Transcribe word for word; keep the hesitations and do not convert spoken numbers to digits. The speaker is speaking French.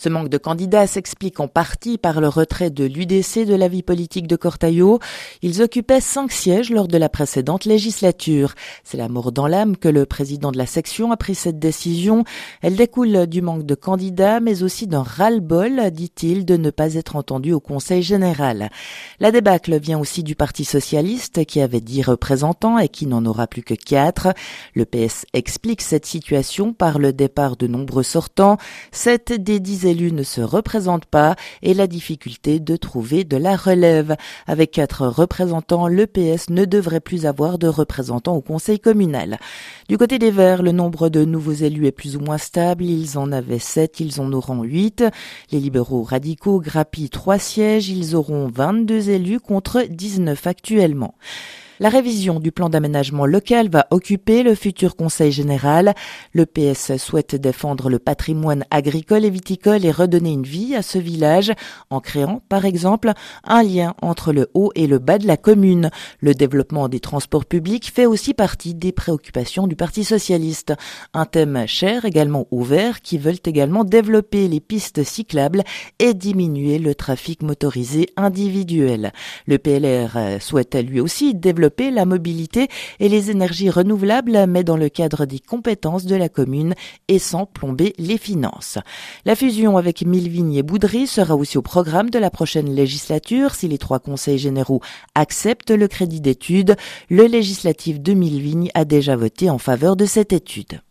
Ce manque de candidats s'explique en partie par le retrait de l'U D C de la vie politique de Cortaillot. Ils occupaient cinq sièges lors de la précédente législature. C'est la mort dans l'âme que le président de la section a pris cette décision. Elle découle du manque de candidats, mais aussi d'un ras-le-bol, dit-il, de ne pas être entendu au Conseil général. La débâcle vient aussi du Parti socialiste, qui avait dix représentants et qui n'en aura plus que quatre. Le P S explique cette situation par le départ de nombreux sortants. Sept des dix élus ne se représentent pas et la difficulté de trouver de la relève. Avec quatre représentants, le P S ne devrait plus avoir de représentants au conseil communal. Du côté des Verts, le nombre de nouveaux élus est plus ou moins stable. Ils en avaient sept, ils en auront huit. Les libéraux radicaux grappillent trois sièges, ils auront vingt-deux élus contre dix-neuf actuellement. La révision du plan d'aménagement local va occuper le futur Conseil général. Le P S souhaite défendre le patrimoine agricole et viticole et redonner une vie à ce village en créant, par exemple, un lien entre le haut et le bas de la commune. Le développement des transports publics fait aussi partie des préoccupations du Parti socialiste. Un thème cher également aux Verts qui veulent également développer les pistes cyclables et diminuer le trafic motorisé individuel. Le P L R souhaite lui aussi développer la mobilité et les énergies renouvelables, mais dans le cadre des compétences de la commune et sans plomber les finances. La fusion avec Millevignes et Boudry sera aussi au programme de la prochaine législature si les trois conseils généraux acceptent le crédit d'études. Le législatif de Millevignes a déjà voté en faveur de cette étude.